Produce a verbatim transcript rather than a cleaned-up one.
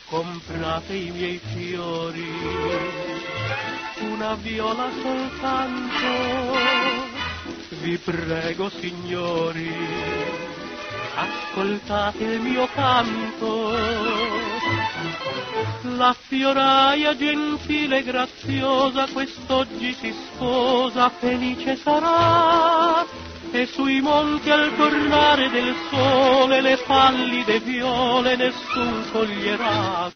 comprate i miei fiori, una viola soltanto, vi prego signori, ascoltate il mio canto. La fioraia gentile e graziosa quest'oggi si sposa, felice sarà, e sui monti al tornare del sole le pallide viole nessun coglierà.